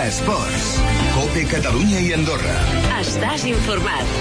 Esports. COPE Catalunya i Andorra. Estàs informat.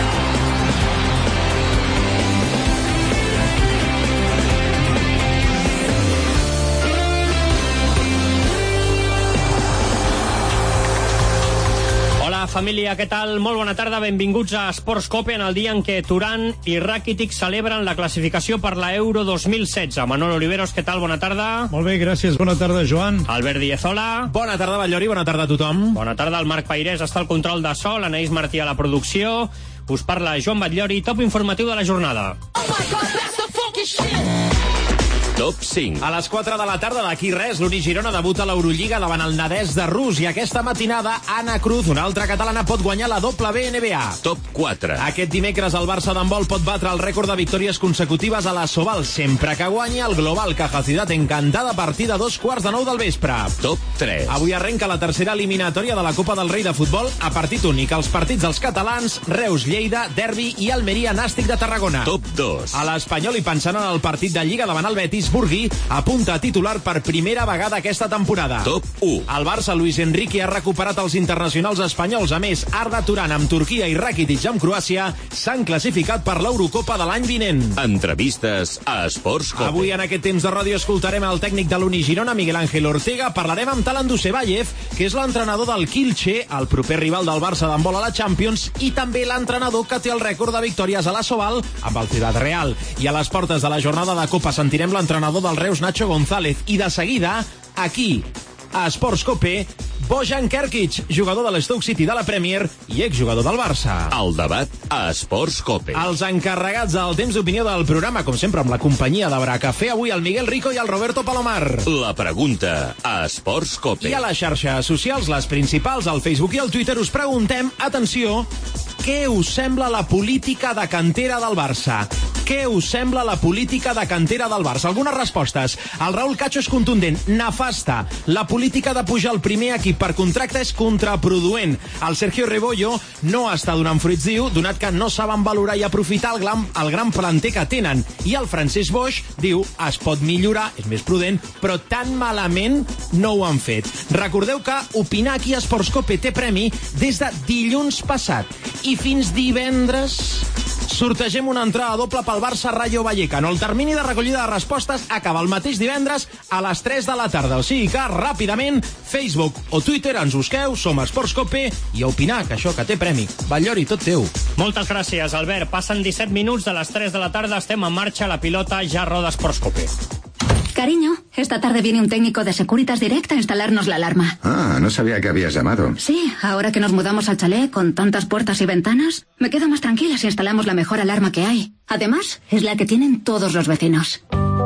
Família, què tal? Molt bona tarda, benvinguts a Esports COPE en el dia en què Turan i Rakitic celebren la classificació per la Euro 2016. Manolo Oliveros, què tal? Bona tarda. Molt bé, gràcies. Bona tarda, Joan. Albert Diezola. Bona tarda, Batllori. Bona tarda a tothom. Bona tarda, el Marc Pairés està al control de so, l'Anaïs Martí a la producció. Us parla Joan Batllori, top informatiu de la jornada. Oh my God, that's the funky shit. Top 5. A les 4 de la tarda, d'aquí res, l'Uni Girona debuta a l'Eurolliga davant el Nadès de Rus, i aquesta matinada Anna Cruz, una altra catalana, pot guanyar la WNBA. Top 4. Aquest dimecres el Barça d'handbol pot batre el rècord de victòries consecutives a la Sobal, sempre que guanyi el Global Cajacidad Encantada a partir de 8:45 del vespre. Top 3. Avui arrenca la tercera eliminatòria de la Copa del Rei de Futbol a partit únic. Els partits dels catalans, Reus, Lleida, Derbi i Almeria Nàstic de Tarragona. Top 2. A l'Espanyol, i pensant en el partit de Lliga davant el Betis, Burgui apunta a titular per primera vegada aquesta temporada. Top 1. El Barça, Luis Enrique, ha recuperat els internacionals espanyols. A més, Arda Turan amb Turquia i Rakitic amb Croàcia s'han classificat per l'Eurocopa de l'any vinent. Entrevistes a Esports COPE. Avui, en aquest temps de ràdio, escoltarem el tècnic de l'Uni Girona, Miguel Ángel Ortega. Parlarem amb Talan Dusebayev, que és l'entrenador del Kielce, el proper rival del Barça d'handbol a la Champions, i també l'entrenador que té el rècord de victòries a la Sobal amb el Ciudad Real. I a les portes de la jornada de Copa sentirem l'entrenador del Reus, Nacho González, i de seguida, aquí, a Esports COPE, Bojan Kerkic, jugador de l'Stoke City de la Premier i exjugador del Barça. El debat a Esports COPE. Els encarregats del temps d'opinió del programa, com sempre amb la companyia de Bracafé, avui el Miguel Rico i el Roberto Palomar. La pregunta a Esports COPE. I a les xarxes socials, les principals, al Facebook i al Twitter, us preguntem, atenció, què us sembla la política de cantera del Barça? Què us sembla la política de cantera del Barça? Algunes respostes. El Raúl Cacho és contundent, nefasta. La política de pujar al primer equip per contracte és contraproduent. El Sergio Rebollo no està donant fruits, diu, donat que no saben valorar i aprofitar el gran planter que tenen. I el Francesc Boix diu, es pot millorar, és més prudent, però tan malament no ho han fet. Recordeu que opinar aquí a Esports COPE té premi des de dilluns passat. I fins divendres sortegem una entrada doble pel Barça Rayo Vallecano. El termini de recollida de respostes acaba el mateix divendres a les 3 de la tarda. O sigui que, ràpidament, Facebook o Twitter ens busqueu, som Esports COPE, i a opinar, que això que té premi. Batllori, tot teu. Moltes gràcies, Albert. Passen 17 minuts de les 3 de la tarda, estem en marxa, la pilota ja roda Esports COPE. Cariño, esta tarde viene un técnico de Securitas Direct a instalarnos la alarma. Ah, no sabía que habías llamado. Sí, ahora que nos mudamos al chalet con tantas puertas y ventanas, me quedo más tranquila si instalamos la mejor alarma que hay. Además, es la que tienen todos los vecinos.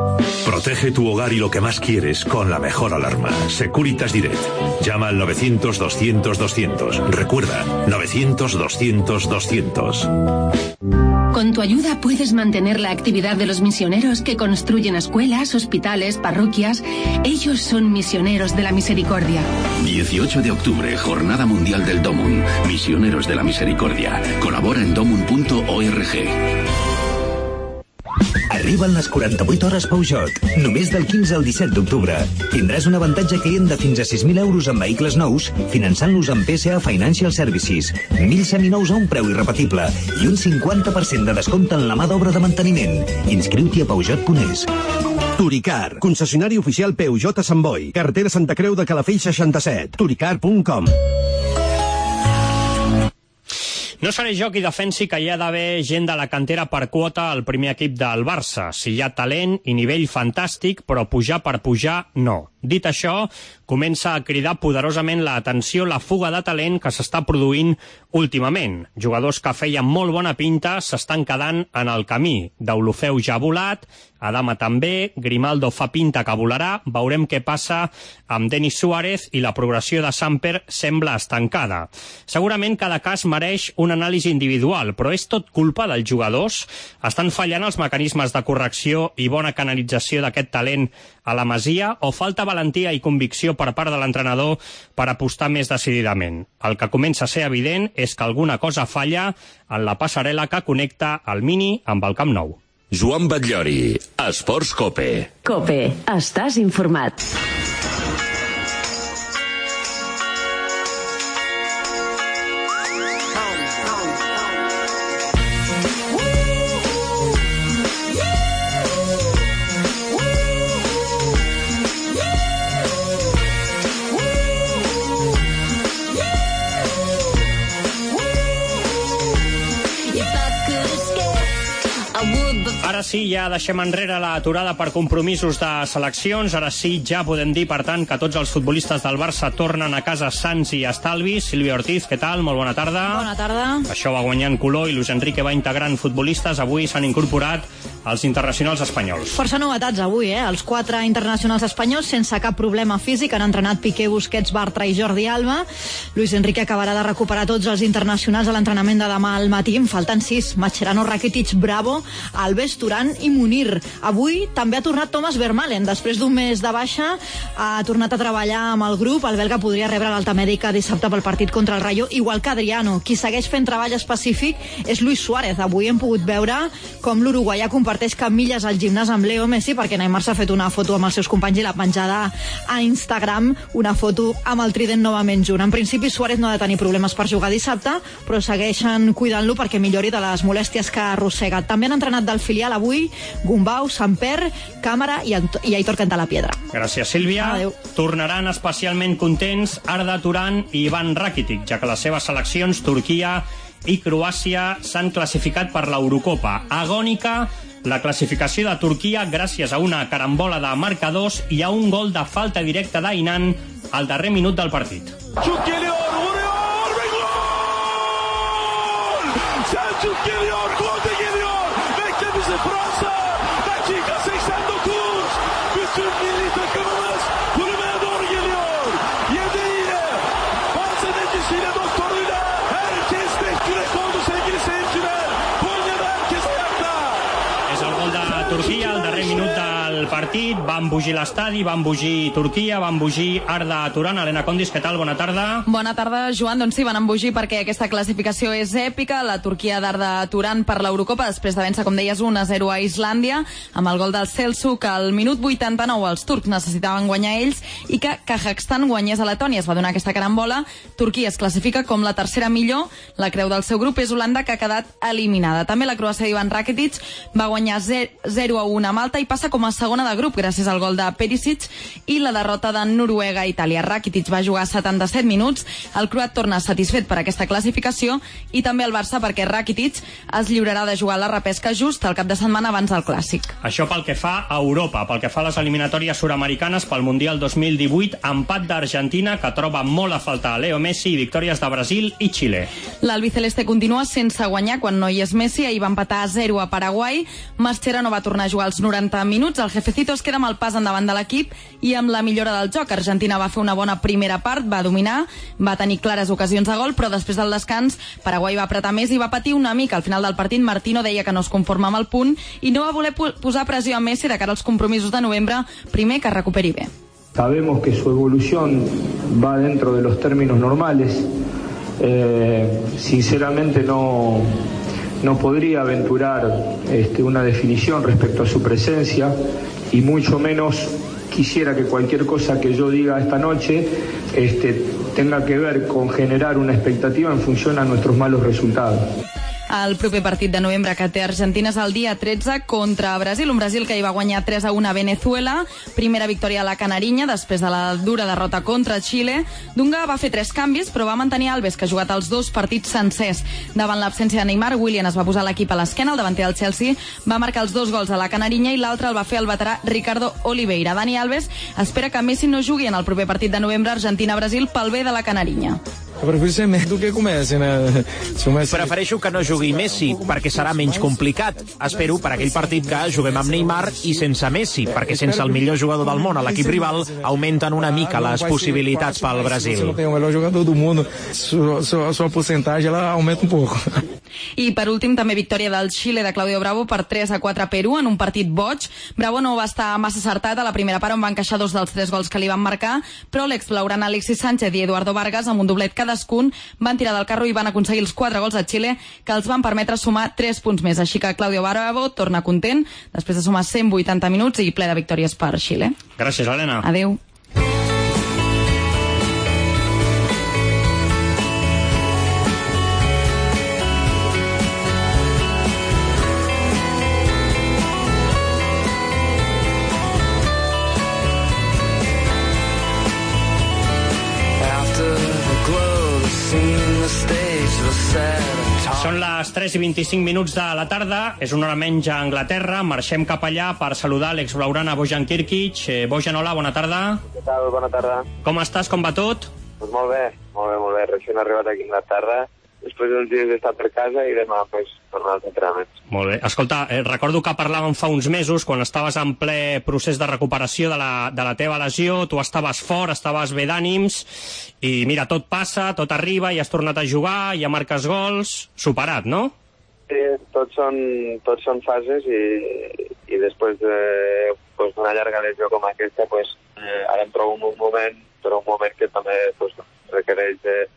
Protege tu hogar y lo que más quieres con la mejor alarma. Securitas Direct. Llama al 900-200-200. Recuerda, 900-200-200. Con tu ayuda puedes mantener la actividad de los misioneros que construyen escuelas, hospitales, parroquias. Ellos son misioneros de la misericordia. 18 de octubre, Jornada Mundial del Domun. Misioneros de la Misericordia. Colabora en domun.org. Arriben les 48 hores Peugeot. Només del 15 al 17 d'octubre. Tindràs un avantatge client de fins a 6.000 euros en vehicles nous, finançant-los amb PSA Financial Services. 1.000 seminous a un preu irrepetible i un 50% de descompte en la mà d'obra de manteniment. Inscriu-t'hi a Peugeot.es. Turicar, concessionari oficial Peugeot a Sant Boi. Carretera Santa Creu de Calafell 67. Turicar.com. No seré jo qui defensi que hi ha d'haver gent de la cantera per quota al primer equip del Barça. Si hi ha talent i nivell fantàstic, però pujar per pujar, no. Dit això, comença a cridar poderosament l'atenció la fuga de talent que s'està produint últimament. Jugadors que feien molt bona pinta s'estan quedant en el camí. Deulofeu ja ha volat, Adama també, Grimaldo fa pinta que volarà, veurem què passa amb Denis Suárez i la progressió de Samper sembla estancada. Segurament cada cas mereix una anàlisi individual, però és tot culpa dels jugadors? Estan fallant els mecanismes de correcció i bona canalització d'aquest talent a la Masia o falta valentia i convicció per part de l'entrenador per apostar més decididament? El que comença a ser evident és que alguna cosa falla en la passarel·la que connecta el Mini amb el Camp Nou. Joan Batllori, Esports COPE. COPE, estàs informat. Ara sí, ja deixem enrere l'aturada per compromisos de seleccions. Ara sí, ja podem dir, per tant, que tots els futbolistes del Barça tornen a casa sans i estalvis. Sílvia Ortiz, què tal? Molt bona tarda. Bona tarda. Això va guanyant color i Luis Enrique va integrant futbolistes. Avui s'han incorporat els internacionals espanyols. Força novetats avui, Els 4 internacionals espanyols sense cap problema físic han entrenat Piqué, Busquets, Bartra i Jordi Alba. Luis Enrique acabarà de recuperar tots els internacionals a l'entrenament de demà al matí. En falten 6. Mascherano, Rakitic, Bravo, Alves, Turán i Munir. Avui també ha tornat Thomas Vermaelen. Després d'un mes de baixa ha tornat a treballar amb el grup. El belga podria rebre l'alta mèdica dissabte pel partit contra el Rayo, igual que Adriano. Qui segueix fent treball específic és Luis Suárez. Avui hem pogut veure com l'uruguaià comparteix camilles al gimnàs amb Leo Messi, perquè Neymar s'ha fet una foto amb els seus companys i l'ha penjada a Instagram, una foto amb el trident novament junt. En principi Suárez no ha de tenir problemes per jugar dissabte, però segueixen cuidant-lo perquè millori de les molèsties que arrossega. També han entrenat del filial avui Gumbau, Samper, Càmara i Aitor Cantalapiedra. Gràcies, Sílvia. Adéu. Tornaran especialment contents Arda Turan i Ivan Rakitic, ja que les seves seleccions, Turquia i Croàcia, s'han classificat per l'Eurocopa. Agònica la classificació de Turquia gràcies a una carambola de marcadors i a un gol de falta directa d'Aynan al darrer minut del partit. Selçuk geliyor, vuruyor ve gol! Selçuk geliyor, gol de geliyor. Bekle bizi Fransa. Dakika 89. Bütün milli takımımız kulübeye doğru geliyor. Yedeğiyle, Fransa necisiyle, doktoruyla herkes bektirek oldu sevgili seyirciler. Konya'da herkes ayakta. És el gol de Turquia al darrer minut del partit. Van embogir l'estadi, van embogir Turquia, van embogir Arda Turan. Helena Condis, què tal? Bona tarda. Bona tarda, Joan. Doncs sí, van embogir perquè aquesta classificació és èpica. La Turquia d'Arda Turan per l'Eurocopa, després de vèncer, com deies, 1-0 a Islàndia, amb el gol del Selçuk al minut 89. Els turcs necessitaven guanyar ells i que Kazakhstan guanyés a Letònia. Es va donar aquesta carambola. Turquia es classifica com la tercera millor. La creu del seu grup és Holanda, que ha quedat eliminada. També la Croàcia d'Ivan Rakitic va guanyar 0-1 a Malta i passa com a segona de grup gràcies al gol de Perisic i la derrota de Noruega a Itàlia. Rakitic va jugar 77 minuts. El croat torna satisfet per aquesta classificació i també el Barça perquè Rakitic es lliurarà de jugar a la repesca just el cap de setmana abans del Clàssic. Això pel que fa a Europa. Pel que fa a les eliminatòries sud-americanes pel Mundial 2018, empat d'Argentina, que troba molt a faltar a Leo Messi, i victòries de Brasil i Xile. L'albiceleste continua sense guanyar quan no hi és Messi. Ahir va empatar a 0 a Paraguai. Mascherano va tornar a jugar als 90 minuts. El jefecito es queda amb el pas endavant de l'equip i amb la millora del joc. Argentina va fer una bona primera part, va dominar, va tenir clares ocasions de gol, però després del descans Paraguai va apretar més i va patir una mica. Al final del partit Martino deia que no es conforma amb el punt i no va voler posar pressió a Messi de cara als compromisos de novembre, primer que recuperi bé. Sabemos que su evolución va dentro de los términos normales. Sinceramente no podría aventurar una definición respecto a su presencia y mucho menos quisiera que cualquier cosa que yo diga esta noche tenga que ver con generar una expectativa en función a nuestros malos resultados. El proper partit de novembre que té Argentina és el dia 13 contra Brasil, un Brasil que hi va guanyar 3-1 a Venezuela, primera victòria a la Canarinya després de la dura derrota contra Xile. Dunga va fer 3 canvis, però va mantenir Alves, que ha jugat els 2 partits sencers. Davant l'absència de Neymar, Willian es va posar l'equip a l'esquena, el davanter del Chelsea va marcar els 2 gols a la Canarinya i l'altre el va fer el veterà Ricardo Oliveira. Dani Alves espera que Messi no jugui en el proper partit de novembre Argentina-Brasil pel bé de la Canarinya. Prefereixo que no jugui Messi, perquè serà menys complicat. Espero per aquell partit que juguem amb Neymar i sense Messi, perquè sense el millor jugador del món a l'equip rival augmenten una mica les possibilitats pel Brasil. I per últim també victòria del Xile de Claudio Bravo per 3-4 a Perú en un partit boig. Bravo no va estar massa acertat a la primera part on va encaixar 2 dels 3 gols que li van marcar, però l'exblaugrana Alexis Sánchez i Eduardo Vargas amb un doblet cadascun van tirar del carro i van aconseguir els 4 gols a Xile que els van permetre sumar 3 punts més. Així que Claudio Bravo torna content després de sumar 180 minuts i ple de victòries per Xile. Gràcies, Helena. Adéu. After the glow, the scene, the stage was set. Són les 3:25 de la tarda, és una hora menys a Anglaterra, marxem cap allà per saludar l'ex blaugrana Bojan Kirkic. Bojan, hola, bona tarda. Què tal? Bona tarda. Com estàs, com va tot? Pues molt bé. Recent arribat aquí a Anglaterra, després d'uns dies d'estar per casa i demà tornar als entrenaments. Molt bé. Escolta, recordo que parlàvem fa uns mesos, quan estaves en ple procés de recuperació de la teva lesió, tu estaves fort, estaves bé d'ànims, i mira, tot passa, tot arriba, i has tornat a jugar, ja marques gols, superat, no? Sí, tot són fases i després d'una llarga lesió com aquesta, ara em trobo en un moment que també requereix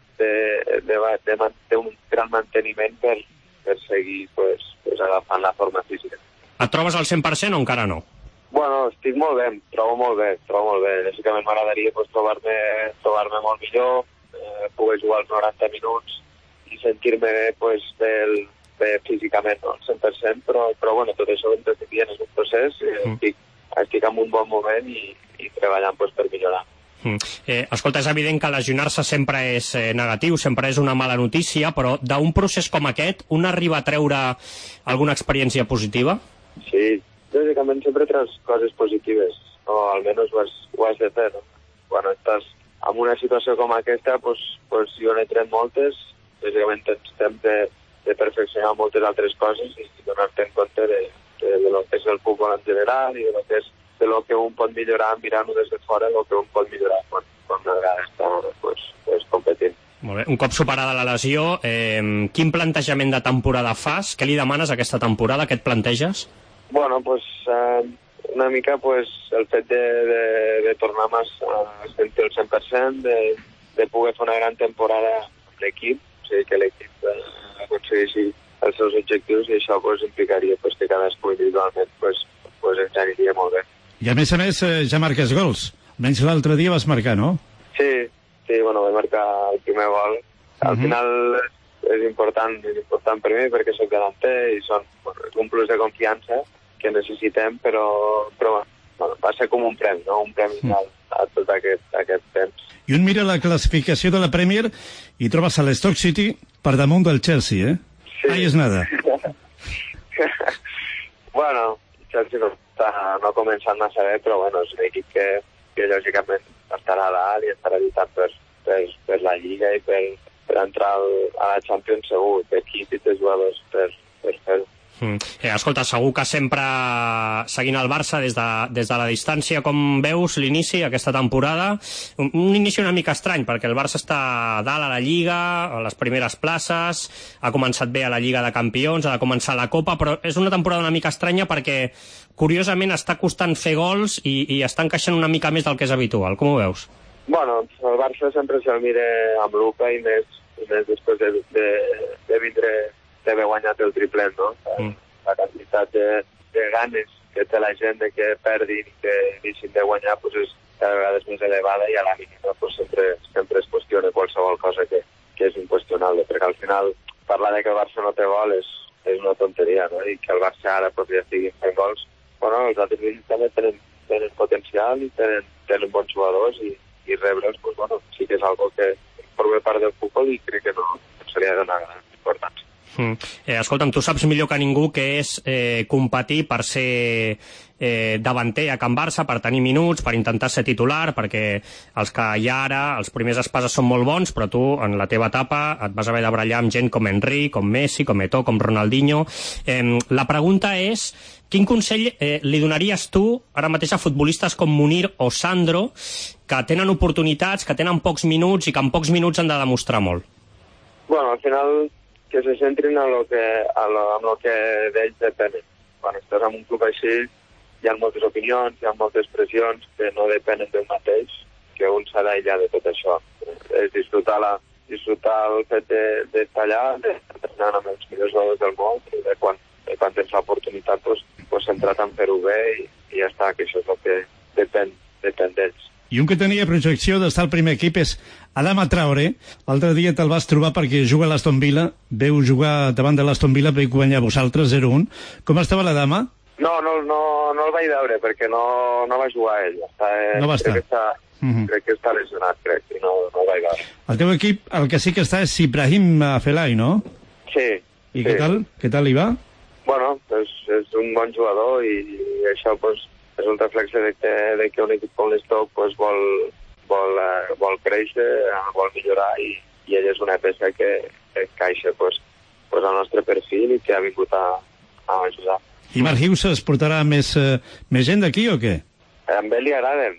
d'un gran manteniment per seguir agafant la forma física. Et trobes al 100% o encara no? Bueno, estic molt bé, em trobo molt bé. Lògicament m'agradaria trobar-me molt millor, poder jugar els 90 minuts i sentir-me bé físicament, no? Al 100%, però bueno, tot això ho estic dient, és un procés, estic en un bon moment i treballant per millorar. Escolta, és evident que lesionar-se sempre és negatiu, sempre és una mala notícia, però d'un procés com aquest, un arriba a treure alguna experiència positiva? Sí, lògicament sempre treus coses positives, o almenys ho has de fer, no? Quan estàs en una situació com aquesta, jo n'he tret moltes, lògicament tens temps de perfeccionar moltes altres coses i donar-te en compte de lo que és el futbol en general i de lo que és de lo que un pot millorar mirant-ho des de fora, el que un pot millorar quan una vegada està competint. Molt bé. Un cop superada la lesió, quin plantejament de temporada fas? Què li demanes a aquesta temporada? Què et planteges? Bueno, una mica el fet de tornar a sentir el 100%, de poder fer una gran temporada amb l'equip, o sigui que l'equip aconsegueixi els seus objectius i això implicaria que cadascú individualment ens aniria molt bé. I a més, ja marques gols. Almenys l'altre dia vas marcar, no? Sí, vaig marcar el primer gol. Al final és important per mi perquè soc delanter i és un plus de confiança que necessitem, però va ser com un premi, no? Un premi a tot aquest temps. I un mira la classificació de la Premier i trobes a l'Stoke City per damunt del Chelsea, eh? Sí. Ahí és nada. Bueno, Chelsea no ha començat massa bé, però bueno, és un equip que lògicament estarà a dalt i estarà lluitant per la Lliga i per entrar a la Champions segur, d'equip i de jugadors per fer-ho. Escolta, segur que sempre seguint el Barça des de la distància, com veus l'inici aquesta temporada, un inici una mica estrany perquè el Barça està dalt a la Lliga, a les primeres places, ha començat bé a la Lliga de Campions, ha de començar la Copa, però és una temporada una mica estranya perquè curiosament està costant fer gols i està encaixant una mica més del que és habitual. Com ho veus? Bueno, el Barça sempre se'l mira amb lupa i més després de vindre d'haver guanyat el triplet, no? La quantitat de ganes que té la gent de que perdin i que deixin de guanyar és cada vegada més elevada i a la mínima sempre es qüestiona qualsevol cosa que és inqüestionable, perquè al final parlar de que el Barça no té gol és una tonteria, no? I que el Barça ara ja estigui fent gols, bueno, els altres equips també tenen potencial i tenen bons jugadors i rebre'ls, bueno, sí que és algo que forma part del futbol i crec que no se li ha de donar gran importància. Escolta'm, tu saps millor que ningú que és competir per ser davanter a Can Barça, per tenir minuts, per intentar ser titular, perquè els que hi ha ara, els primers espases són molt bons, però tu en la teva etapa et vas haver de barallar amb gent com Henry, com Messi, com Eto'o, com Ronaldinho. La pregunta és, quin consell li donaries tu ara mateix a futbolistes com Munir o Sandro, que tenen oportunitats, que tenen pocs minuts i que en pocs minuts han de demostrar molt? Bueno, al final que se centrin en lo que d'ells depenen. Quan estàs en un club així hi ha moltes opinions, hi ha moltes pressions que no depenen d'un mateix, que un s'ha d'aïllar de tot això. És disfrutar el fet d'estar allà, d'entrenar amb els millors jugadors del món, i de quan tens l'oportunitat centrar-te en fer-ho bé i ja està, que això és el que depèn d'ells. I un que tenia projecció d'estar al primer equip és Adama Traoré. L'altre dia te'l vas trobar perquè juga a l'Aston Villa. Veu jugar davant de l'Aston Villa, veu guanyar vosaltres 0-1. Com estava l'Adama? No el vaig veure perquè no va jugar ell. No va estar. Crec que està lesionat, i no el vaig veure. El teu equip, el que sí que està és Ibrahim Afellay, no? Sí, I què tal li va? Bueno, és un bon jugador i això pues, és un reflexe de que un equip com l'Stoke pues, vol créixer, vol millorar i ell és una peça que encaixa pues, al nostre perfil i que ha vingut a ajudar. I Mark Hughes es portarà més gent d'aquí o què? A ell li agraden.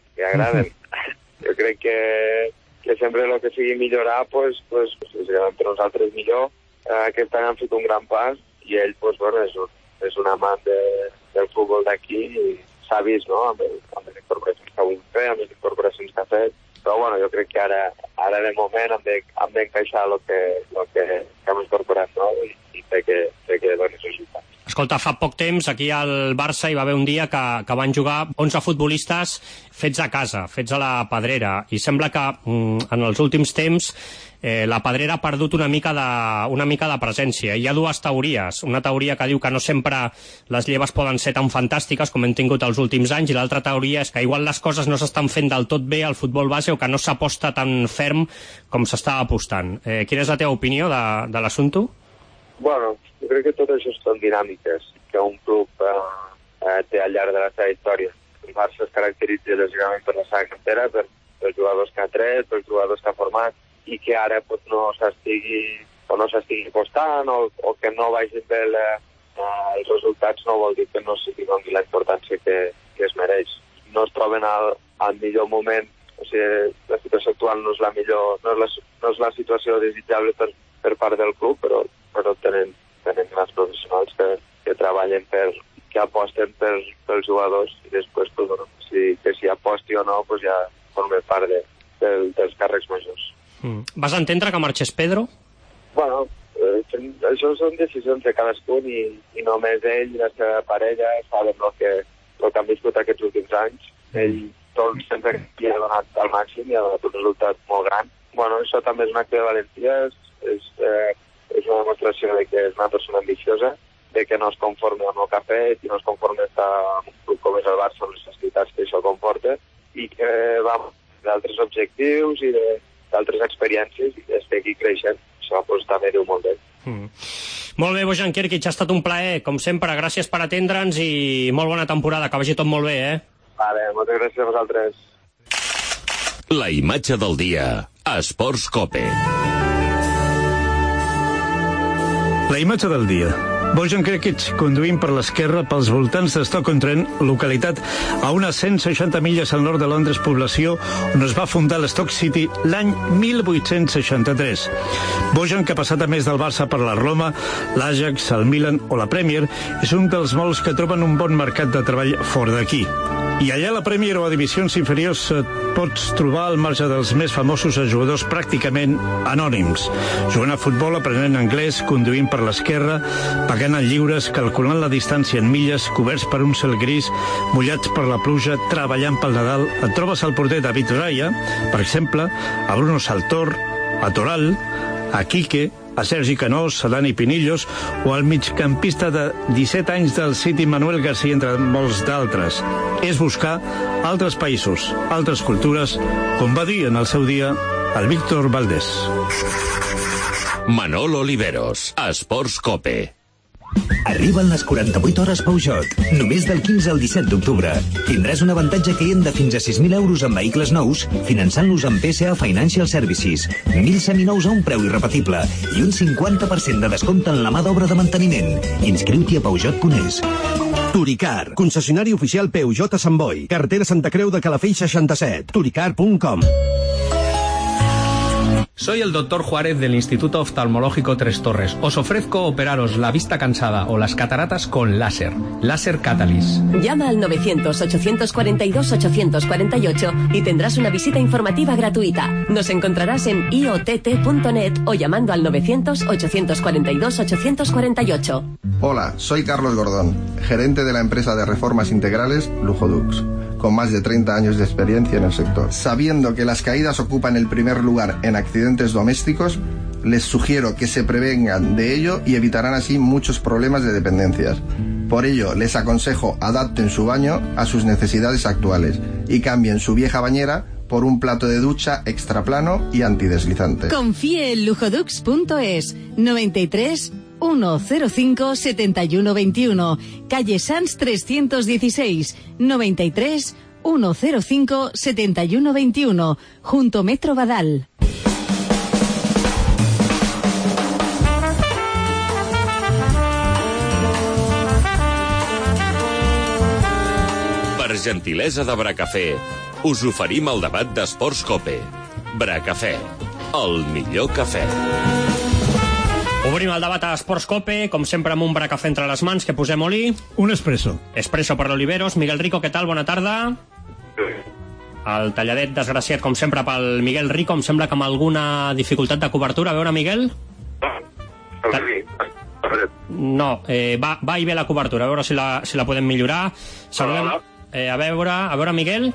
Jo crec que sempre el que sigui millorar, pues, per nosaltres millor. Aquest any han fet un gran pas i ell pues, bueno, és un amant del futbol d'aquí i s'ha vist, no?, amb les incorporacions que ha volgut fer, amb les incorporacions que ha fet. Però bueno, jo crec que ara de moment hem d'encaixar el que hem incorporat, no?, i fer que doni resultats. Escolta, fa poc temps aquí al Barça hi va haver un dia que van jugar 11 futbolistes fets a casa, fets a la Pedrera, i sembla que en els últims temps la Pedrera ha perdut una mica de presència. Hi ha dues teories. Una teoria que diu que no sempre les lleves poden ser tan fantàstiques com hem tingut els últims anys, i l'altra teoria és que igual les coses no s'estan fent del tot bé al futbol base o que no s'aposta tan ferm com s'està apostant. Quina és la teva opinió de l'assumpte? Bueno, jo crec que tot això són dinàmiques que un club té al llarg de la seva història. El Barça es caracteritza lògicament per la seva cantera, per els jugadors que ha tret, per els jugadors que ha format, i que ara pues, no s'estigui apostant o que no vagin bé els resultats no vol dir que no s'hi doni la importància que es mereix. No es troben al millor moment, o sigui, la situació actual no és la millor, no és la situació desitjable per part del club, però tenen grans professionals que treballen que aposten pels jugadors i després pues, bueno, que si aposti o no pues ja formen part dels càrrecs majors. Vas entendre que marxés Pedro? Bueno, això són decisions de cadascun i només ell i la seva parella saben el que han viscut aquests últims anys. Ell tot sempre hi ha donat al màxim i ha donat un resultat molt gran. Bueno, això també és un acte de valentia, és una demostració de que és una persona ambiciosa, de que no es conforma amb el que ha fet i no es conforma estar en un club com és el Barça amb les necessitats que això comporta i que va d'altres objectius i d'altres experiències i estigui creixent. Això pues, també diu molt bé. Molt bé, Bojan Kirkic, ha estat un plaer, com sempre. Gràcies per atendre'ns i molt bona temporada, que vagi tot molt bé, Vale, moltes gràcies a vosaltres. La imatge del dia a Esports Cope. La imatge del dia. Bojan Kirkic conduint per l'esquerra pels voltants de Stoke-on-Trent, localitat a unes 160 milles al nord de Londres, població on es va fundar l'Stoke City l'any 1863. Bojan, que ha passat a més del Barça per la Roma, l'Ajax, el Milan o la Premier, és un dels molts que troben un bon mercat de treball fora d'aquí. I allà a la Premier o a divisions inferiors pots trobar al marge dels més famosos a jugadors pràcticament anònims, jugant a futbol, aprenent anglès, conduint per l'esquerra, pagant en lliures, calculant la distància en milles, coberts per un cel gris, mullats per la pluja, treballant pel Nadal. Et trobes al porter David Raya, per exemple, a Bruno Saltor, a Toral, a Quique, a Sergi Canós, a Dani Pinillos o al migcampista de 17 anys del City Manuel García, entre molts d'altres. És buscar altres països, altres cultures, com va dir en el seu dia el Víctor Valdés. Manol Oliveros, Esports Cope. Arriben les 48 hores Peugeot. Només del 15 al 17 d'octubre. Tindràs un avantatge client de fins a 6.000 euros en vehicles nous, finançant-los amb PSA Financial Services. 1.000 seminous a un preu irrepetible i un 50% de descompte en la mà d'obra de manteniment. Inscriu-t'hi a Peugeot.es. Turicar, concessionari oficial Peugeot a Sant Boi. Carretera Santa Creu de Calafell 67. Turicar.com. Soy el Dr. Juárez del Instituto Oftalmológico Tres Torres. Os ofrezco operaros la vista cansada o las cataratas con láser. Láser Catalyst. Llama al 900-842-848 y tendrás una visita informativa gratuita. Nos encontrarás en iott.net o llamando al 900-842-848. Hola, soy Carlos Gordón, gerente de la empresa de reformas integrales Lujodux, con más de 30 años de experiencia en el sector. Sabiendo que las caídas ocupan el primer lugar en accidentes domésticos, les sugiero que se prevengan de ello y evitarán así muchos problemas de dependencias. Por ello, les aconsejo adapten su baño a sus necesidades actuales y cambien su vieja bañera por un plato de ducha extraplano y antideslizante. Confíe en lujodux.es 93 105 71 21, calle Sanz 316, 93 105 71 21, junto Metro Badal. Per gentilesa de Bracafé, us oferim el debat d'Esports Cope. Bracafé, el millor cafè. Obrim el debat a Esports Cope, com sempre amb un Bracafé entre les mans, que posem oli. Un espresso. Espresso per l'Oliveros. Miguel Rico, què tal? Bona tarda. El talladet desgraciat, com sempre, pel Miguel Rico. Em sembla que amb alguna dificultat de cobertura. A veure, Miguel? No, va i ve la cobertura. A veure si la podem millorar. Saludem, a veure, Miguel.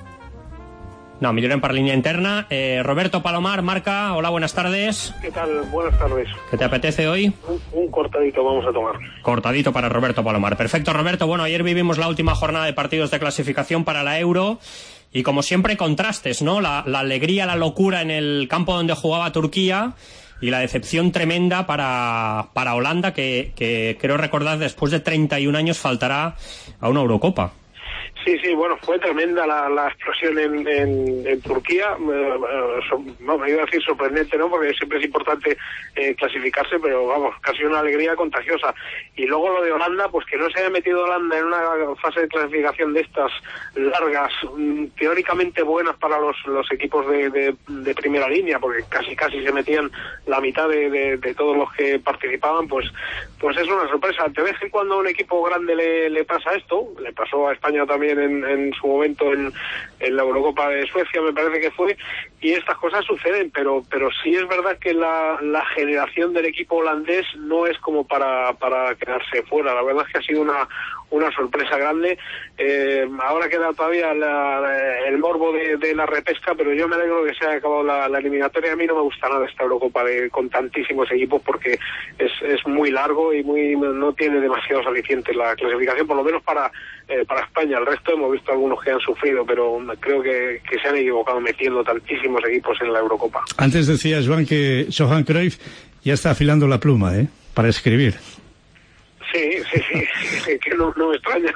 No, millorem per línea interna. Roberto Palomar, Marca, hola, buenas tardes. ¿Qué tal? Buenas tardes. ¿Qué te apetece hoy? Un cortadito vamos a tomar. Cortadito para Roberto Palomar. Perfecto, Roberto. Bueno, ayer vivimos la última jornada de partidos de clasificación para la Euro y, como siempre, contrastes, ¿no? La alegría, la locura en el campo donde jugaba Turquía y la decepción tremenda para Holanda, que creo recordar después de 31 años faltará a una Eurocopa. Sí, bueno, fue tremenda la explosión en Turquía. No, me iba a decir sorprendente, ¿no? Porque siempre es importante clasificarse, pero vamos, casi una alegría contagiosa. Y luego lo de Holanda, pues que no se haya metido Holanda en una fase de clasificación de estas largas, teóricamente buenas para los equipos de primera línea, porque casi se metían la mitad de todos los que participaban, pues es una sorpresa. De vez en cuando a un equipo grande le pasa esto, le pasó a España también en su momento en la Eurocopa de Suecia, me parece que fue, y estas cosas suceden, pero sí es verdad que la generación del equipo holandés no es como para quedarse fuera. La verdad es que ha sido una sorpresa grande. Ahora queda todavía el morbo de la repesca, pero yo me alegro que se haya acabado la eliminatoria. A mí no me gusta nada esta Eurocopa con tantísimos equipos, porque es muy largo y no tiene demasiados alicientes la clasificación, por lo menos para España. El resto hemos visto algunos que han sufrido, pero creo que se han equivocado metiendo tantísimos equipos en la Eurocopa. Antes decía Joan que Johan Cruyff ya está afilando la pluma, para escribir. Sí, que no me extraña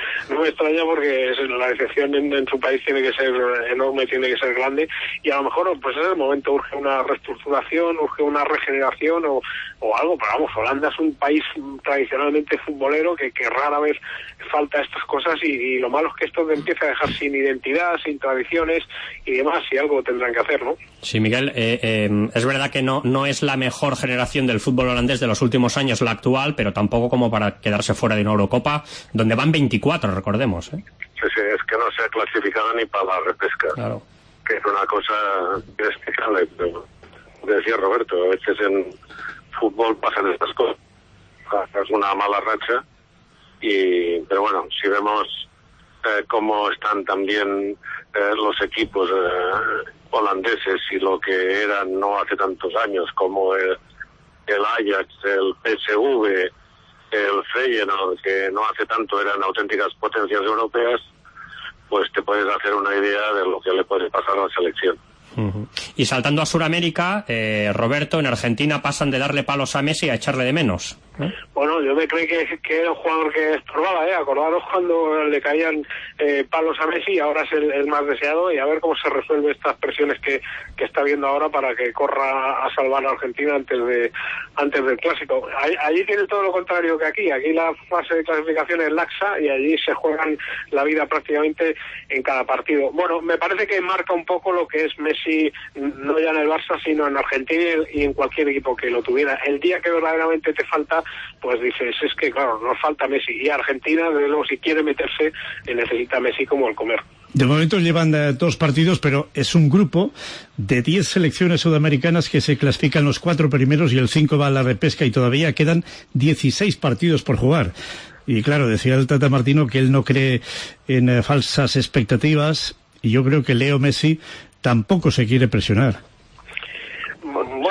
porque la decepción en su país tiene que ser enorme, tiene que ser grande, y a lo mejor pues en el momento urge una reestructuración, urge una regeneración o algo, pero vamos, Holanda es un país tradicionalmente futbolero que rara vez falta estas cosas, y lo malo es que esto te empieza a dejar sin identidad, sin tradiciones y demás, y algo tendrán que hacer, ¿no? Sí, Miguel, es verdad que no es la mejor generación del fútbol holandés de los últimos años la actual, pero tampoco como para quedarse fuera de una Eurocopa, donde van 24, recordemos. Sí, es que no se ha clasificado ni para la repesca. Claro. Que es una cosa inexplicable, pero decía Roberto, a veces en fútbol pasan estas cosas. Es una mala racha, pero bueno, si vemos cómo están también los equipos holandeses y lo que eran no hace tantos años, como el Ajax, el PSV, el Feyenoord, que no hace tanto eran auténticas potencias europeas, pues te puedes hacer una idea de lo que le puede pasar a la selección. Uh-huh. Y saltando a Sudamérica, Roberto, en Argentina pasan de darle palos a Messi a echarle de menos. Bueno, yo me creí que era un jugador que estorbaba, acordaros cuando le caían palos a Messi, ahora es el más deseado, y a ver cómo se resuelve estas presiones que está viendo ahora para que corra a salvar a Argentina antes del clásico. Allí tiene todo lo contrario que aquí la fase de clasificación es laxa y allí se juegan la vida prácticamente en cada partido. Bueno, me parece que marca un poco lo que es Messi, no ya en el Barça, sino en Argentina y en cualquier equipo que lo tuviera. El día que verdaderamente te falta, pues dices, es que claro, nos falta Messi, y Argentina, desde luego, si quiere meterse, necesita Messi como el comer. De momento llevan 2 partidos, pero es un grupo de 10 selecciones sudamericanas que se clasifican los 4 primeros y el 5 va a la repesca, y todavía quedan 16 partidos por jugar. Y claro, decía el Tata Martino que él no cree en falsas expectativas, y yo creo que Leo Messi tampoco se quiere presionar. Bueno,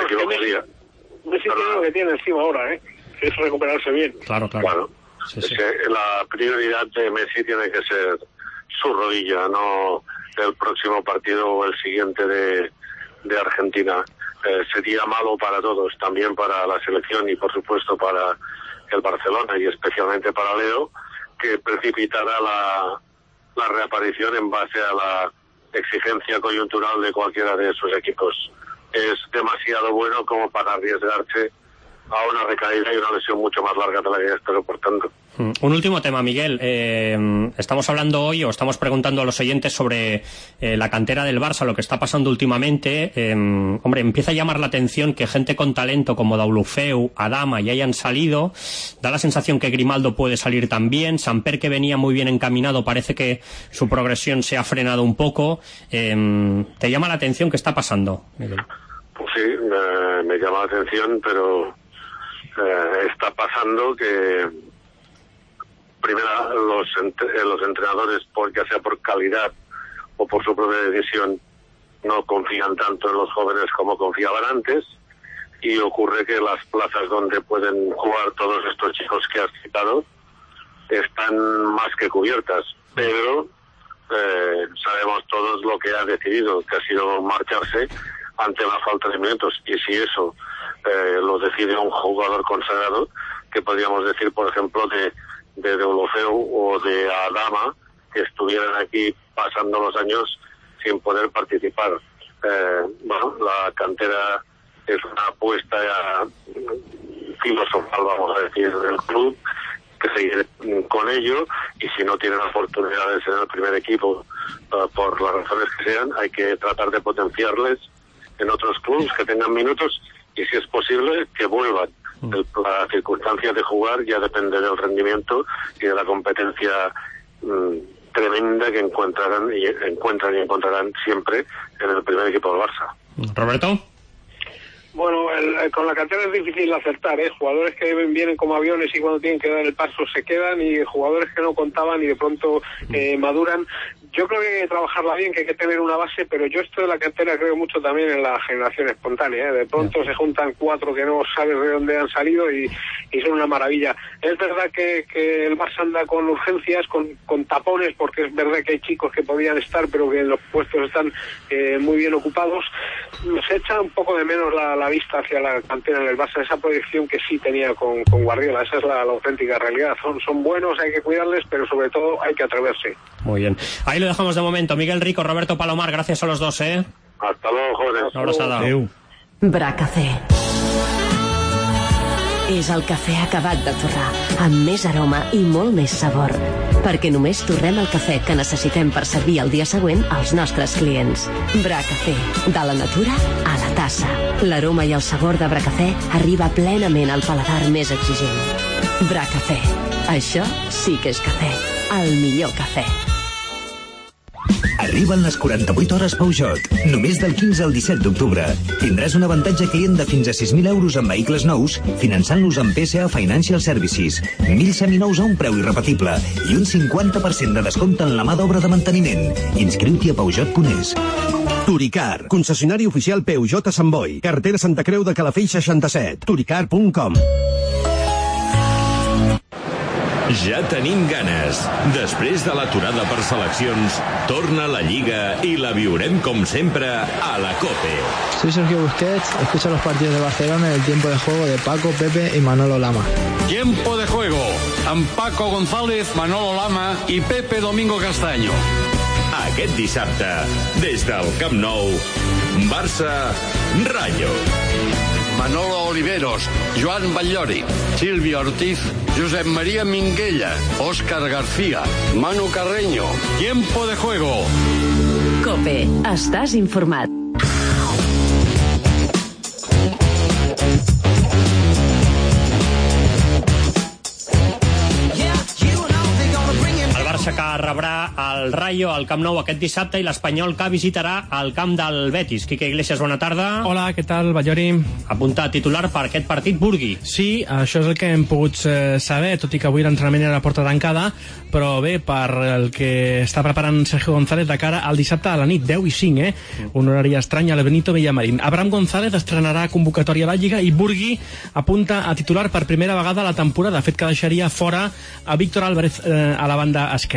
Messi tiene lo que tiene encima ahora, es recuperarse bien. Claro. Bueno, sí. Es que la prioridad de Messi tiene que ser su rodilla, no el próximo partido o el siguiente de Argentina. sería malo para todos, también para la selección y por supuesto para el Barcelona y especialmente para Leo, que precipitara la reaparición en base a la exigencia coyuntural de cualquiera de sus equipos. Es demasiado bueno como para arriesgarse a una recaída y una lesión mucho más larga de la que ya está soportando. Un último tema, Miguel. Estamos hablando hoy, o estamos preguntando a los oyentes sobre la cantera del Barça, lo que está pasando últimamente. Hombre, empieza a llamar la atención que gente con talento como Deulofeu, Adama ya hayan salido. Da la sensación que Grimaldo puede salir también. Samper, que venía muy bien encaminado, parece que su progresión se ha frenado un poco. ¿Te llama la atención qué está pasando, Miguel? Pues sí, me llama la atención, pero está pasando que primero los entrenadores, ya sea por calidad o por su propia decisión, no confían tanto en los jóvenes como confiaban antes, y ocurre que las plazas donde pueden jugar todos estos chicos que has citado están más que cubiertas, pero sabemos todos lo que ha decidido, que ha sido marcharse ante la falta de minutos, y si eso lo decide un jugador consagrado, que podríamos decir, por ejemplo, de Deulofeu o de Adama, que estuvieran aquí pasando los años sin poder participar. La cantera es una apuesta filosofal, vamos a decir, del club, que seguir con ello, y si no tienen oportunidades en el primer equipo, por las razones que sean, hay que tratar de potenciarles en otros clubes que tengan minutos, y si es posible que vuelvan. La circunstancia de jugar ya depende del rendimiento y de la competencia tremenda que encuentran y encontrarán siempre en el primer equipo del Barça. Roberto. Bueno, con la cantera es difícil acertar, jugadores que vienen como aviones y cuando tienen que dar el paso se quedan, y jugadores que no contaban y de pronto maduran. Yo creo que hay que trabajarla bien, que hay que tener una base, pero yo esto de la cantera creo mucho también en la generación espontánea. De pronto se juntan 4 que no sabes de dónde han salido y son una maravilla. Es verdad que el Barça anda con urgencias, con tapones, porque es verdad que hay chicos que podían estar, pero que en los puestos están muy bien ocupados. Se echa un poco de menos la vista hacia la cantera en el Barça, esa proyección que sí tenía con Guardiola. Esa es la auténtica realidad. Son buenos, hay que cuidarles, pero sobre todo hay que atreverse. Muy bien. Ahí lo dejamos de momento. Miguel Rico, Roberto Palomar, gracias a los dos, Hasta luego, jóvenes. Una abraçada. Adéu. Bracafé. És el cafè acabat de torrar, amb més aroma i molt més sabor. Perquè només torrem el cafè que necessitem per servir el dia següent als nostres clients. Bracafé. De la natura a la tassa. L'aroma i el sabor de Bracafé arriba plenament al paladar més exigent. Bracafé. Això sí que és cafè. El millor cafè. Arriben les 48 hores Peugeot. Només del 15 al 17 d'octubre. Tindràs un avantatge client de fins a 6.000 euros en vehicles nous, finançant-los amb PSA Financial Services. 1.000 seminous a un preu irrepetible i un 50% de descompte en la mà d'obra de manteniment. Inscriu-t'hi a Peugeot.es. Turicar, concessionari oficial Peugeot a Sant Boi. Carretera Santa Creu de Calafell 67. Turicar.com. Ja tenim ganes. Després de l'aturada per seleccions, torna la Lliga i la viurem com sempre a la COPE. Soy Sergio Busquets, escucha los partidos de Barcelona en el tiempo de juego de Paco, Pepe y Manolo Lama. Tiempo de juego, amb Paco González, Manolo Lama i Pepe Domingo Castaño. Aquest dissabte, des del Camp Nou, Barça-Rayo. Manolo Oliveros, Joan Batllori, Silvio Ortiz, Josep María Minguella, Óscar García, Manu Carreño. Tiempo de juego. COPE. Estàs informat. Barça que rebrà el Rayo al Camp Nou aquest dissabte i l'Espanyol que visitarà el camp del Betis. Quique Iglesias, bona tarda. Hola, què tal, Batllori? Apunta titular per aquest partit, Burgui. Sí, això és el que hem pogut saber, tot i que avui l'entrenament era a porta tancada, però bé, per el que està preparant Sergio González de cara al dissabte a la nit, 10:05, un horari estrany al Benito Villamarín. Abraham González estrenarà convocatòria a la Lliga i Burgui apunta a titular per primera vegada a la temporada, fet que deixaria fora a Víctor Álvarez a la banda esquerra. Fins ara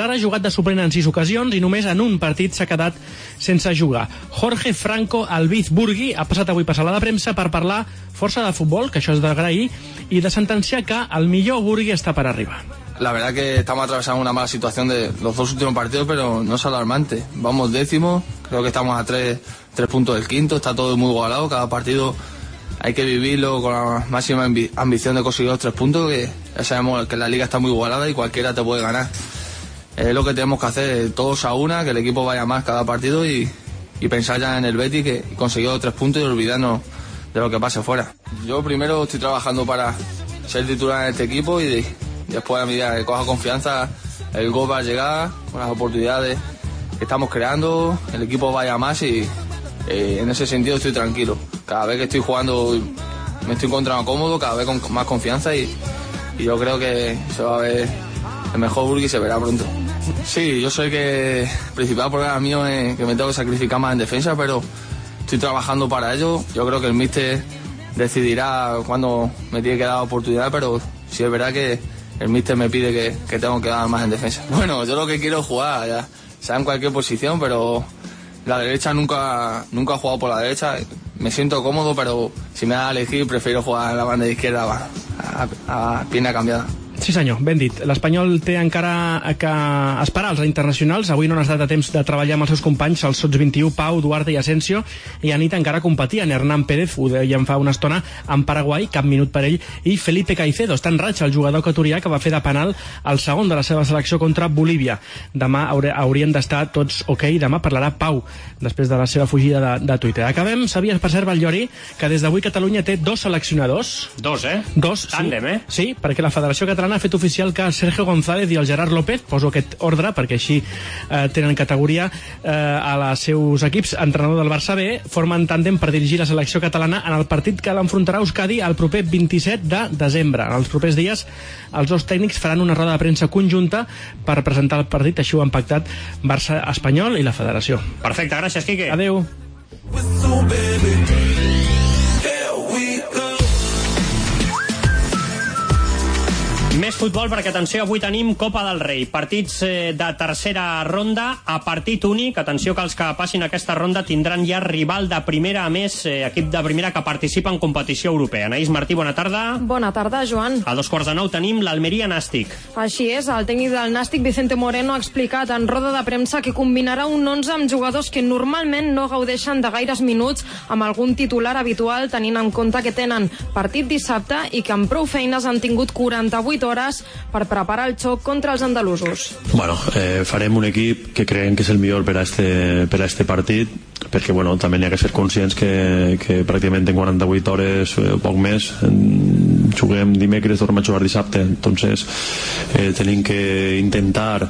Vergara ha jugat de suplent en 6 ocasions i només en un partit s'ha quedat sense jugar. Jorge Franco Albiz-Burgui ha passat avui per sala de premsa per parlar força de futbol, que això és d'agrair, i de sentenciar que el millor Burgui està per arribar. La verdad que estamos atravesando una mala situación de los 2 últimos partidos, pero no es alarmante. Vamos 10º, creo que estamos a 3 puntos del quinto, está todo muy igualado, cada partido hay que vivirlo con la máxima ambición de conseguir los 3 puntos, que ya sabemos que la liga está muy igualada y cualquiera te puede ganar. Es lo que tenemos que hacer, todos a una, que el equipo vaya más cada partido y pensar ya en el Betis, que conseguir los 3 puntos y olvidarnos de lo que pase fuera. Yo primero estoy trabajando para ser titular en este equipo y después, a medida que coja confianza, el gol va a llegar con las oportunidades que estamos creando, el equipo vaya más y en ese sentido estoy tranquilo. Cada vez que estoy jugando me estoy encontrando cómodo, cada vez con más confianza y yo creo que se va a ver el mejor Burgui, se verá pronto. Sí, yo sé que el principal problema mío es que me tengo que sacrificar más en defensa, pero estoy trabajando para ello. Yo creo que el míster decidirá cuándo me tiene que dar oportunidad, pero sí es verdad que el míster me pide que tengo que dar más en defensa. Bueno, yo lo que quiero es jugar, ya sea en cualquier posición, pero la derecha nunca he jugado por la derecha. Me siento cómodo, pero si me da a elegir prefiero jugar a la banda izquierda a pierna cambiada. Sí senyor, ben dit. L'Espanyol té encara que esperar els internacionals. Avui no han estat a temps de treballar amb els seus companys, els sots 21, Pau, Duarte i Asensio, i a nit encara competien Hernán Pérez, ho dèiem fa una estona, en Paraguai, cap minut per ell, i Felipe Caicedo, està en ratxa, el jugador equatorià que va fer de penal el segon de la seva selecció contra Bolívia. Demà haurien d'estar tots ok, demà parlarà Pau, després de la seva fugida de Twitter. Acabem, sabies per cert, Batllori, que des d'avui Catalunya té 2 seleccionadors. 2, eh? 2, Tàndem, sí. Sí, perquè la Federació Catalana ha fet oficial que Sergio González i el Gerard López, poso aquest ordre perquè així tenen categoria a els seus equips, entrenador del Barça B, formen tàndem per dirigir la selecció catalana en el partit que l'enfrontarà Euskadi el proper 27 de desembre. En els propers dies els 2 tècnics faran una roda de premsa conjunta per presentar el partit, així ho han pactat Barça Espanyol i la Federació. Perfecte, gràcies, Quique. Adeu. Més futbol perquè, atenció, avui tenim Copa del Rei. Partits de tercera ronda a partit únic. Atenció que els que passin aquesta ronda tindran ja rival de primera, a més, equip de primera que participa en competició europea. Anaïs Martí, bona tarda. Bona tarda, Joan. A 8:45 tenim l'Almeria Nàstic. Així és, el tècnic del Nàstic, Vicente Moreno, ha explicat en roda de premsa que combinarà un 11 amb jugadors que normalment no gaudeixen de gaires minuts amb algun titular habitual, tenint en compte que tenen partit dissabte i que amb prou feines han tingut 48 hores per preparar el xoc contra els andalusos. Bueno, farem un equip que creiem que és el millor per a este partit, perquè bueno, també n'hi ha que ser conscients que pràcticament en 48 hores o poc més juguem dimecres, tornem a jugar dissabte, entonces tenim que intentar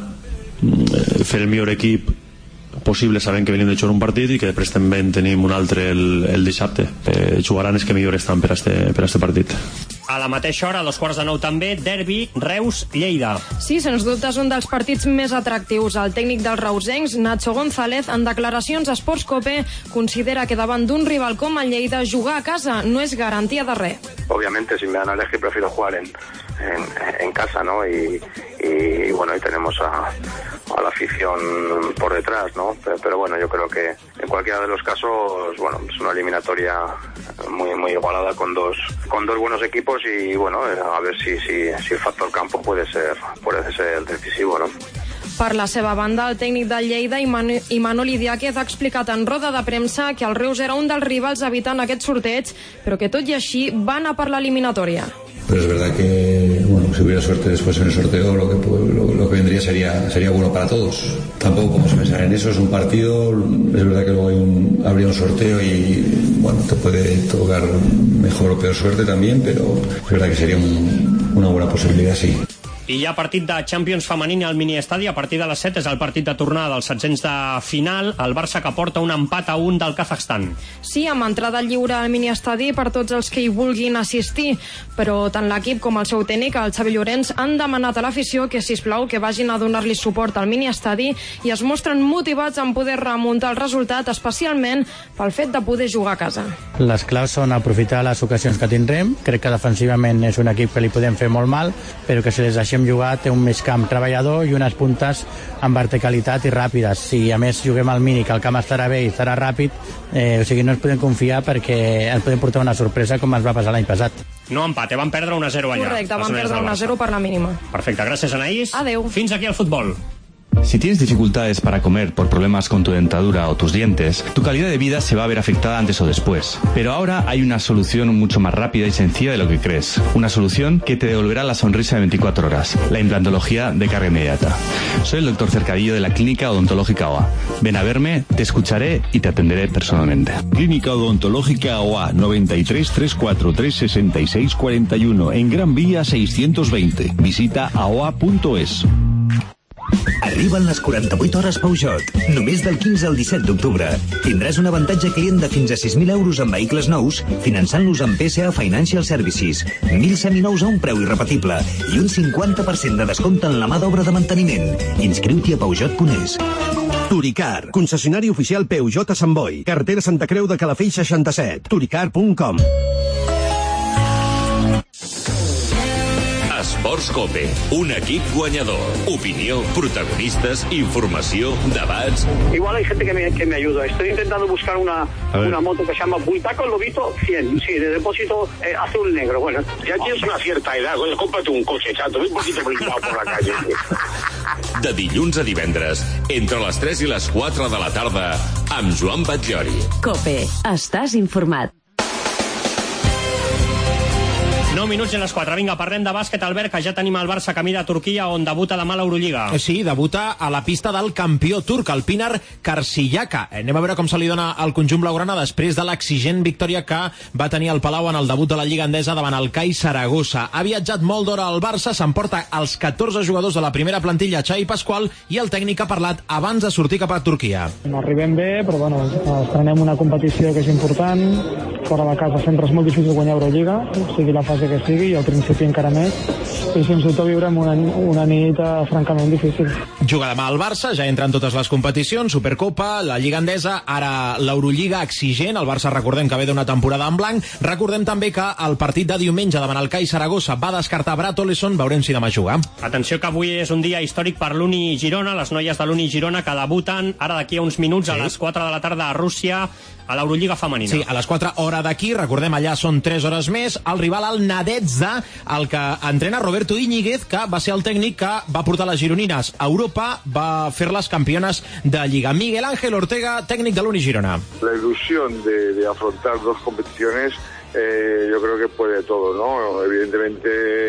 fer el millor equip possible, sabent que venim de jugar un partit i que després també en tenim un altre el dissabte. Jugaran els que millor estan per a este partit. A la mateixa hora, a 8:45 també, derbi Reus-Lleida. Sí, sens dubte és un dels partits més atractius. El tècnic dels reusencs, Nacho González, en declaracions a Sports Cope, considera que davant d'un rival com el Lleida, jugar a casa no és garantia de res. Obviamente, si me dan a elegir, prefiero jugar en casa, ¿no? Y bueno, ahí tenemos a la afición por detrás, ¿no? Pero bueno, yo creo que en cualquiera de los casos, bueno, es una eliminatoria muy igualada con dos buenos equipos y bueno, a ver si el factor campo puede ser decisivo, ¿no? Per la seva banda, el tècnic del Lleida, Imanol Idiáquez, ha explicat en roda de premsa que el Reus era un dels rivals evitant aquest sorteig, però que tot i així va anar per l'eliminatòria. Pero es verdad que, bueno, si hubiera suerte después en el sorteo, lo que vendría sería bueno para todos. Tampoco podemos pensar en eso, es un partido, es verdad que luego habría un sorteo y, bueno, te puede tocar mejor o peor suerte también, pero es verdad que sería una buena posibilidad, sí. I hi ha partit de Champions femení al miniestadi. A partir de les 7 és el partit de tornada dels setzents de final. El Barça que porta un empat a 1 del Kazakhstan. Sí, amb entrada lliure al miniestadi per tots els que hi vulguin assistir. Però tant l'equip com el seu tècnic, el Xavi Llorens, han demanat a l'afició que, sisplau, que vagin a donar-li suport al miniestadi i es mostren motivats en poder remuntar el resultat, especialment pel fet de poder jugar a casa. Les claus són aprofitar les ocasions que tindrem. Crec que defensivament és un equip que li podem fer molt mal, però que si les deixem coneixem jugar, té un migcamp treballador i unes puntes amb verticalitat i ràpides. Si a més juguem al mini, que el camp estarà bé i estarà ràpid, o sigui, no ens podem confiar perquè ens podem portar una sorpresa com ens va passar l'any passat. No empate, van perdre 1-0 allà. Correcte, van perdre 1-0 per la mínima. Perfecte, gràcies Anaïs. Adeu. Fins aquí el futbol. Si tienes dificultades para comer por problemas con tu dentadura o tus dientes, tu calidad de vida se va a ver afectada antes o después. Pero ahora hay una solución mucho más rápida y sencilla de lo que crees. Una solución que te devolverá la sonrisa de 24 horas. La implantología de carga inmediata. Soy el doctor Cercadillo de la Clínica Odontológica OA. Ven a verme, te escucharé y te atenderé personalmente. Clínica Odontológica OA, 93 343 66 41, en Gran Vía 620. Visita aoa.es. Arriben les 48 hores Peugeot. Només del 15 al 17 d'octubre. Tindràs un avantatge client de fins a 6.000 euros en vehicles nous, finançant-los amb PSA Financial Services. 1.000 seminous a un preu irrepetible i un 50% de descompte en la mà d'obra de manteniment. Inscriu-t'hi a Peugeot.es. Turicar, concessionari oficial Peugeot a Sant Boi. Carretera Santa Creu de Calafell 67. Turicar.com. Esports Cope, un equip guanyador. Opinió, protagonistas, informació, debats. Igual hay gente que me ayuda. Estoy intentando buscar una moto que se llama Bultaco Lobito 100. Sí, de depósito azul negro. Bueno, ya tienes una cierta edad. Oye, cómprate un coche, chato. Ven un poquito blindado por la calle. De dilluns a divendres, entre les 3 i les 4 de la tarda, amb Joan Batllori. COPE. Estàs informat. 9 minuts i les 4. Vinga, parlem de bàsquet, Albert, que ja tenim el Barça camí de Turquia, on debuta demà l'Eurolliga. Sí, debuta a la pista del campió turc, el Pinar Karsiyaka. Anem a veure com se li dona al conjunt blaugrana després de l'exigent victòria que va tenir el Palau en el debut de la Lliga Endesa davant el CAI Saragossa. Ha viatjat molt d'hora al Barça, s'emporta els 14 jugadors de la primera plantilla, Xavi Pasqual, i el tècnic ha parlat abans de sortir cap a Turquia. Arribem bé, però bueno, estrenem una competició que és important. Fora de casa sempre és molt difícil guanyar Eurolliga, sigui la fase que sigui, i al principi encara més, i sens dubte viurem una nit francament difícil. Juga demà al Barça, ja entra en totes les competicions, Supercopa, la Lliga Endesa, ara l'Eurolliga exigent, el Barça recordem que ve d'una temporada en blanc, recordem també que el partit de diumenge davant el CAI Saragossa va descartar Brad Oleson, veurem si demà juga. Atenció que avui és un dia històric per l'Uni Girona, les noies de l'Uni Girona que debuten ara d'aquí a uns minuts a les 4 de la tarda a Rússia, a l'Eurolliga femenina. Sí, a les 4 hora d'aquí, recordem allà són 3 hores més, el rival al Nadezhda, el que entrena Roberto Íñiguez, que va ser el tècnic que va portar les gironines a Europa, va fer-les campiones de Lliga. Miguel Ángel Ortega, tècnic de l'Uni Girona. La ilusión de afrontar dos competiciones, yo creo que puede todo, ¿no? Evidentemente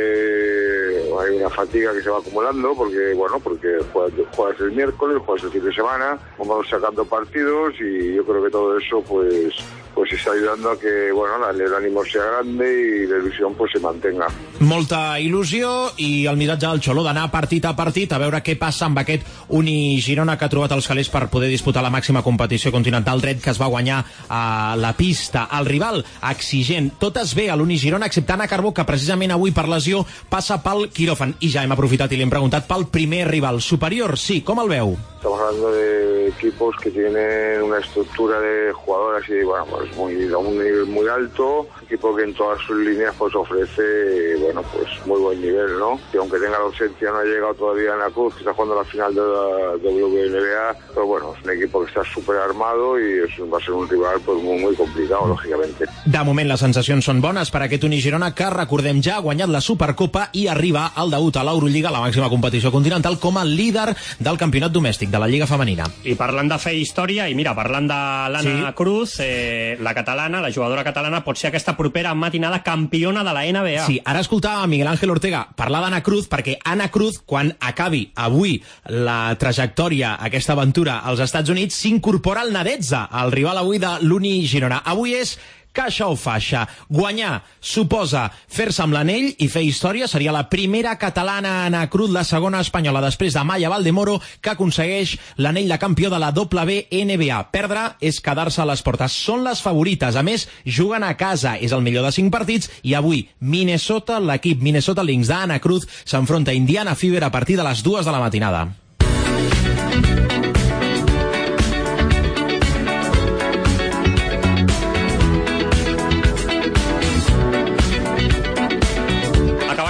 hay una fatiga que se va acumulando porque juegas el miércoles, juegas el fin de semana, vamos sacando partidos y yo creo que todo eso pues está ayudando a que el ánimo sea grande y la ilusión pues se mantenga. Molta il·lusió i el missatge del Xoló d'anar partit a partit a veure què passa amb aquest Uni Girona que ha trobat els calés per poder disputar la màxima competició continental, dret que es va guanyar a la pista. El rival exigent, tot es ve a l'Uni Girona excepte Anna Carbó, que precisament avui per lesió passa pel quiròfan, i ja hem aprofitat i li hem preguntat pel primer rival superior. Sí, com el veu? Estamos hablando de equipos que tienen una estructura de jugadoras y a un nivel muy alto, equipo que en todas sus líneas pues ofrece muy buen nivel, ¿no? Y aunque tenga la ausencia, no ha llegado todavía Ana Cruz, que está jugando la final de la WNBA, pero bueno, es un equipo que está súper armado y va a ser un rival pues muy complicado, lógicamente. De moment les sensacions són bones per aquest Uni Girona, que recordem ja ha guanyat la Supercopa i arriba al debut a l'Eurolliga, la màxima competició continental, com a líder del campionat domèstic de la Lliga Femenina. I parlant de fer història, i mira, parlant de l'Anna Cruz, la catalana, la jugadora catalana, pot ser aquesta propera matinada campiona de la NBA. Sí, ara escoltava a Miguel Ángel Ortega parlar d'Anna Cruz, perquè Anna Cruz, quan acabi avui la trajectòria, aquesta aventura als Estats Units, s'incorpora al Nadezhda, el rival avui de l'Uni Girona. Avui és caixa o faixa. Guanyar suposa fer-se amb l'anell i fer història. Seria la primera catalana Anna Cruz, la segona espanyola després de Maya Valdemoro, que aconsegueix l'anell de campió de la WNBA. Perdre és quedar-se a les portes. Són les favorites. A més, juguen a casa. És el millor de 5 partits i avui Minnesota, l'equip Minnesota Lynx d'Anna Cruz, s'enfronta a Indiana Fever a partir de les 2 de la matinada.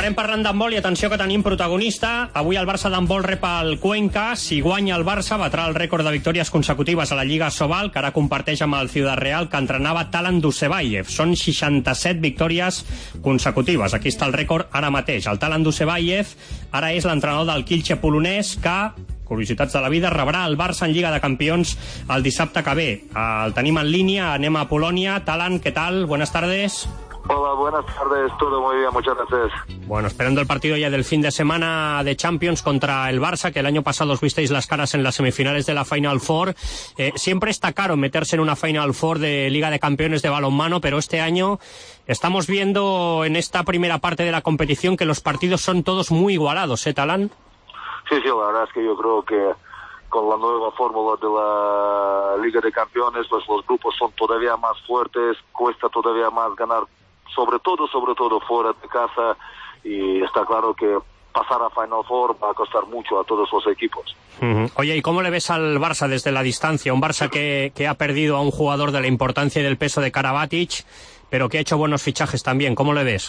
Acabarem parlant d'handbol i atenció que tenim protagonista. Avui el Barça d'handbol rep el Cuenca. Si guanya el Barça, batrà el rècord de victòries consecutives a la Lliga Sobal, que ara comparteix amb el Ciudad Real, que entrenava Talan Dusebayev. Són 67 victòries consecutives. Aquí està el rècord ara mateix. El Talan Dusebayev ara és l'entrenador del Kielce polonès, que, curiositats de la vida, rebrà el Barça en Lliga de Campions el dissabte que ve. El tenim en línia, anem a Polònia. Talan, ¿qué tal? Buenas tardes. Hola, buenas tardes, todo muy bien, muchas gracias. Bueno, esperando el partido ya del fin de semana de Champions contra el Barça, que el año pasado os visteis las caras en las semifinales de la Final Four. Siempre está caro meterse en una Final Four de Liga de Campeones de balonmano, pero este año estamos viendo en esta primera parte de la competición que los partidos son todos muy igualados, ¿eh, Talan? Sí, la verdad es que yo creo que con la nueva fórmula de la Liga de Campeones, pues los grupos son todavía más fuertes, cuesta todavía más ganar, sobre todo fuera de casa, y está claro que pasar a Final Four va a costar mucho a todos los equipos. Oye, ¿y cómo le ves al Barça desde la distancia? Un Barça que ha perdido a un jugador de la importancia y del peso de Karabatic, pero que ha hecho buenos fichajes también. ¿Cómo le ves?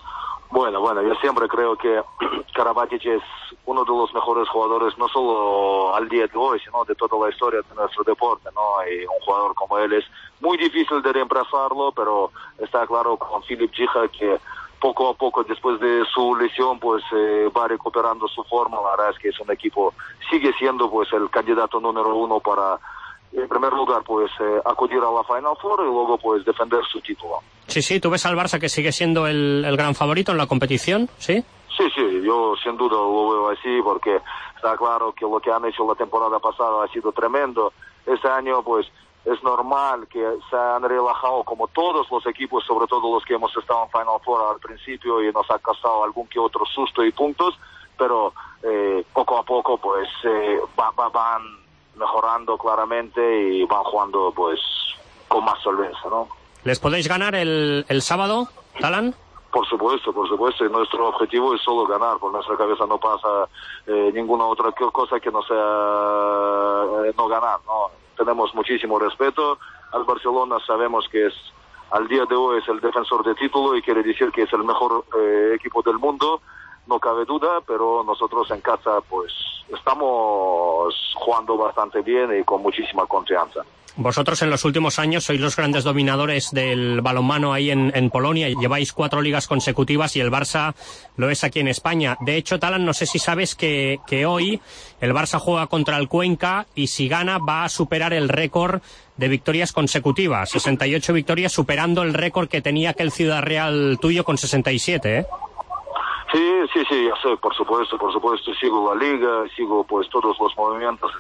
Bueno, yo siempre creo que Karabatic es uno de los mejores jugadores, no solo al día de hoy, sino de toda la historia de nuestro deporte, ¿no? Y un jugador como él es muy difícil de reemplazarlo, pero está claro con Filip Jija que poco a poco, después de su lesión, pues va recuperando su forma. La verdad es que es un equipo, sigue siendo pues el candidato número uno para, en primer lugar, pues acudir a la Final Four y luego pues defender su título. Sí, ¿tú ves al Barça que sigue siendo el gran favorito en la competición? ¿Sí? Sí, yo sin duda lo veo así, porque está claro que lo que han hecho la temporada pasada ha sido tremendo. Este año pues es normal que se han relajado como todos los equipos, sobre todo los que hemos estado en Final Four al principio, y nos ha costado algún que otro susto y puntos, pero poco a poco pues van mejorando claramente y van jugando pues con más solvencia, ¿no? ¿Les podéis ganar el sábado, Talan? Por supuesto, y nuestro objetivo es solo ganar. Por nuestra cabeza no pasa ninguna otra cosa que no sea no ganar, ¿no? Tenemos muchísimo respeto al Barcelona, sabemos que es al día de hoy es el defensor de título y quiere decir que es el mejor equipo del mundo, no cabe duda, pero nosotros en casa pues estamos jugando bastante bien y con muchísima confianza. Vosotros en los últimos años sois los grandes dominadores del balonmano ahí en Polonia. Lleváis 4 ligas consecutivas y el Barça lo es aquí en España. De hecho, Talan, no sé si sabes que hoy el Barça juega contra el Cuenca y si gana va a superar el récord de victorias consecutivas. 68 victorias, superando el récord que tenía aquel Ciudad Real tuyo con 67, ¿eh? Sí, ya sé, por supuesto, sigo la liga, sigo pues todos los movimientos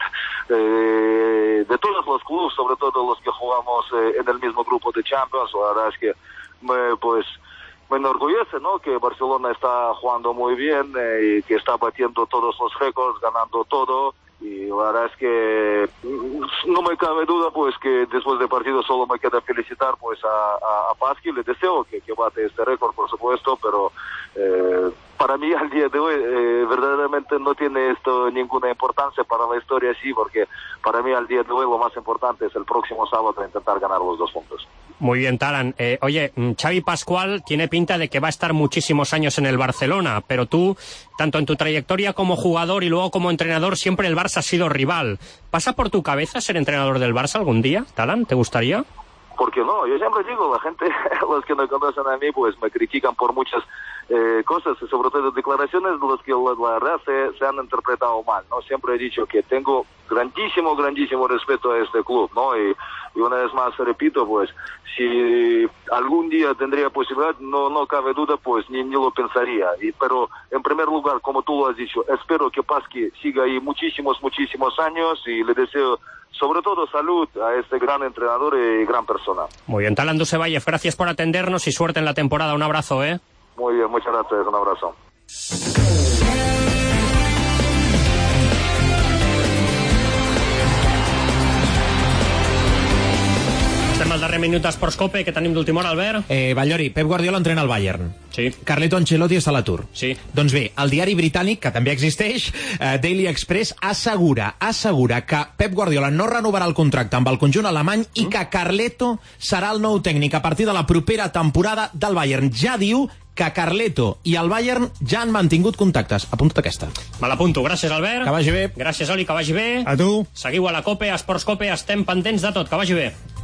de todos los clubes, sobre todo los que jugamos en el mismo grupo de Champions. La verdad es que me enorgullece, ¿no?, que Barcelona está jugando muy bien y que está batiendo todos los récords, ganando todo. Y la verdad es que no me cabe duda pues que después del partido solo me queda felicitar pues a Pasqui. Le deseo que bate este récord, por supuesto, pero para mí al día de hoy verdaderamente no tiene esto ninguna importancia para la historia, sí, porque para mí al día de hoy lo más importante es el próximo sábado intentar ganar los 2 puntos. Muy bien, Talan. Oye, Xavi Pascual tiene pinta de que va a estar muchísimos años en el Barcelona, pero tú, tanto en tu trayectoria como jugador y luego como entrenador, siempre el Barça ha sido rival. ¿Pasa por tu cabeza ser entrenador del Barça algún día, Talan? ¿Te gustaría? ¿Por qué no? Yo siempre digo, la gente, los que me conocen a mí, pues me critican por muchas cosas, y sobre todo declaraciones de las que la verdad se han interpretado mal, ¿no? Siempre he dicho que tengo grandísimo respeto a este club, ¿no? Y una vez más repito, pues si algún día tendría posibilidad, no cabe duda, pues ni lo pensaría. Pero en primer lugar, como tú lo has dicho, espero que Pasqui siga ahí muchísimos años y le deseo sobre todo salud a este gran entrenador y gran persona. Muy bien, Talan Dusebayev, gracias por atendernos y suerte en la temporada. Un abrazo, ¿eh? Muy bien, muchas gracias, un abrazo. Estem al darrer minut d'Esports Cope, que tenim d'última hora, Albert. Ballori, Pep Guardiola entrena el Bayern. Sí. Carleto Ancelotti està a l'atur. Sí. Doncs bé, el diari britànic, que també existeix, Daily Express, assegura que Pep Guardiola no renovarà el contracte amb el conjunt alemany i que Carleto serà el nou tècnic a partir de la propera temporada del Bayern. Ja diu que Carleto i el Bayern ja han mantingut contactes. Apunta't aquesta. Me l'apunto. Gràcies, Albert. Que vagi bé. Gràcies, Oli, que vagi bé. A tu. Seguiu a la COPE, a Esports COPE, estem pendents de tot. Que vagi bé.